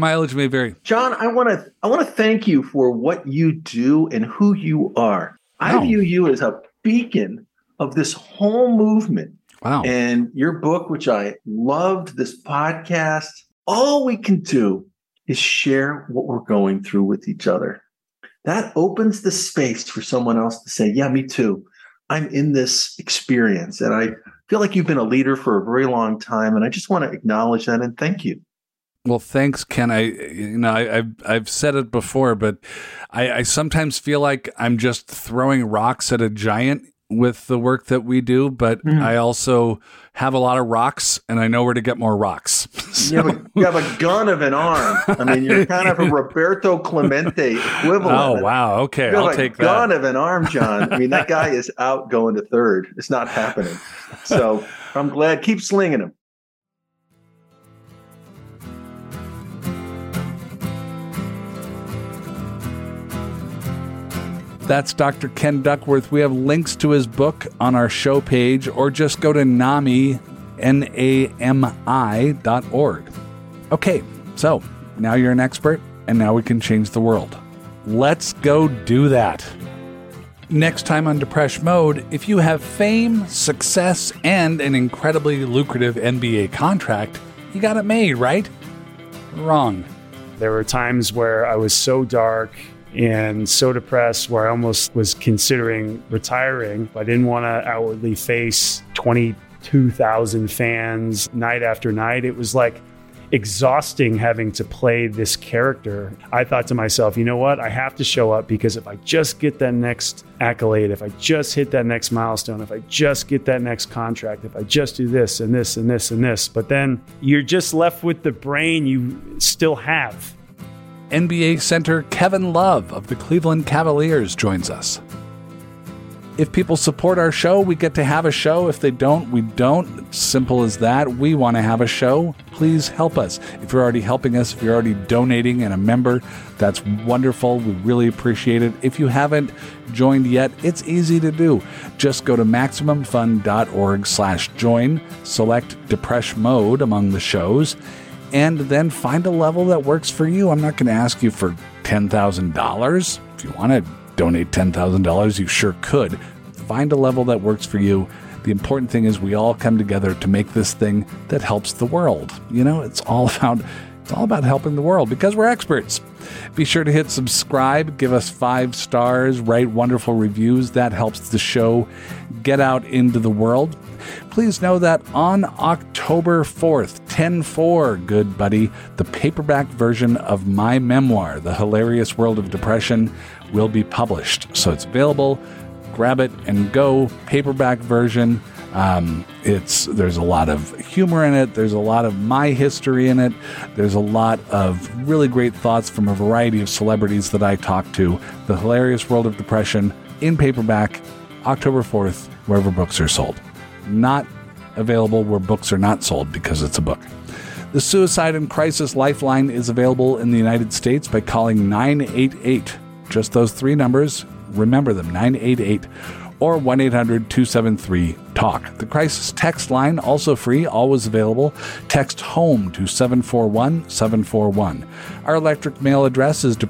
John, I want to thank you for what you do and who you are. Wow. I view you as a beacon of this whole movement. Wow. And your book, which I loved, this podcast, all we can do is share what we're going through with each other. That opens the space for someone else to say, yeah, me too. I'm in this experience, and I feel like you've been a leader for a very long time, and I just want to acknowledge that and thank you. Well, thanks, Ken. I've said it before, but I sometimes feel like I'm just throwing rocks at a giant with the work that we do, but I also have a lot of rocks, and I know where to get more rocks. So. You have a gun of an arm. I mean, you're kind of a Roberto Clemente equivalent. Oh, wow. Okay, I'll take that. Gun of an arm, John. I mean, that guy is out going to third. It's not happening. So I'm glad. Keep slinging him. That's Dr. Ken Duckworth. We have links to his book on our show page, or just go to NAMI, NAMI.org. Okay, so now you're an expert, and now we can change the world. Let's go do that. Next time on Depeche Mode, if you have fame, success, and an incredibly lucrative NBA contract, you got it made, right? Wrong. There were times where I was so dark and so depressed where I almost was considering retiring. I didn't want to outwardly face 22,000 fans night after night. It was like exhausting having to play this character. I thought to myself, you know what? I have to show up, because if I just get that next accolade, if I just hit that next milestone, if I just get that next contract, if I just do this and this and this and this, but then you're just left with the brain you still have. NBA center Kevin Love of the Cleveland Cavaliers joins us. If people support our show, we get to have a show. If they don't, we don't. It's simple as that. We want to have a show. Please help us. If you're already helping us, if you're already donating and a member, that's wonderful. We really appreciate it. If you haven't joined yet, it's easy to do. Just go to MaximumFun.org/join, select Depeche Mode among the shows, and then find a level that works for you. I'm not going to ask you for $10,000. If you want to donate $10,000, you sure could. Find a level that works for you. The important thing is we all come together to make this thing that helps the world. You know, it's all about helping the world, because we're experts. Be sure to hit subscribe, give us 5 stars, write wonderful reviews. That helps the show get out into the world. Please know that on October 4th, 10/4, good buddy, the paperback version of my memoir, The Hilarious World of Depression, will be published. So it's available. Grab it and go. Paperback version. There's a lot of humor in it. There's a lot of my history in it. There's a lot of really great thoughts from a variety of celebrities that I talked to. The Hilarious World of Depression in paperback, October 4th, wherever books are sold. Not available where books are not sold, because it's a book. The Suicide and Crisis Lifeline is available in the United States by calling 988. Just those 3 numbers. Remember them, 988 or 1-800-273-TALK. The Crisis Text Line, also free, always available. Text HOME to 741-741. Our electric mail address is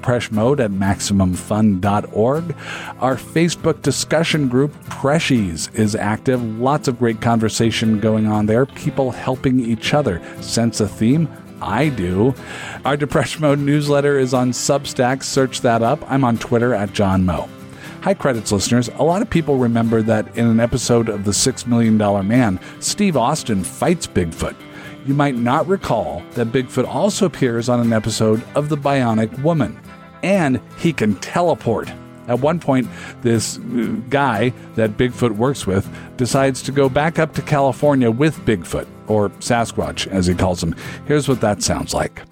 depreshmode@maximumfun.org. Our Facebook discussion group, Preshies, is active. Lots of great conversation going on there. People helping each other. Sense a theme? I do. Our Depeche Mode newsletter is on Substack. Search that up. I'm on Twitter @JohnMo. Hi, Credits listeners. A lot of people remember that in an episode of The $6 Million Man, Steve Austin fights Bigfoot. You might not recall that Bigfoot also appears on an episode of The Bionic Woman, and he can teleport. At one point, this guy that Bigfoot works with decides to go back up to California with Bigfoot, or Sasquatch, as he calls him. Here's what that sounds like.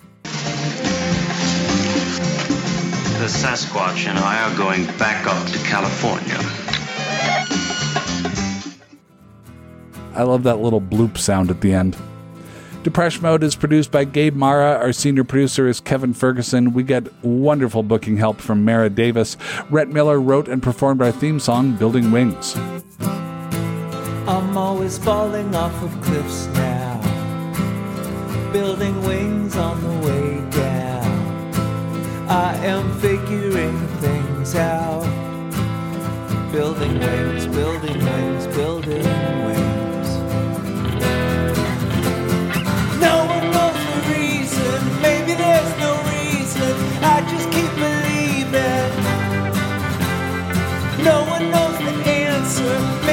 The Sasquatch and I are going back up to California. I love that little bloop sound at the end. Depeche Mode is produced by Gabe Mara. Our senior producer is Kevin Ferguson. We get wonderful booking help from Mara Davis. Rhett Miller wrote and performed our theme song, Building Wings. I'm always falling off of cliffs now, building wings on the way down. I am figuring things out, building wings, building wings, building wings. No one knows the reason, maybe there's no reason, I just keep believing. No one knows the answer.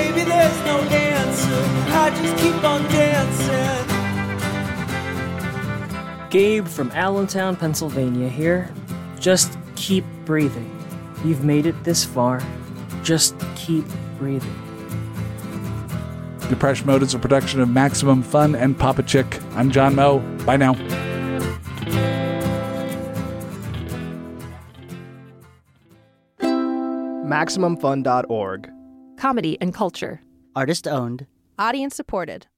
Gabe from Allentown, Pennsylvania here. Just keep breathing. You've made it this far. Just keep breathing. Depression Mode is a production of Maximum Fun and Papa Chick. I'm John Moe. Bye now. MaximumFun.org. Comedy and culture. Artist owned. Audience supported.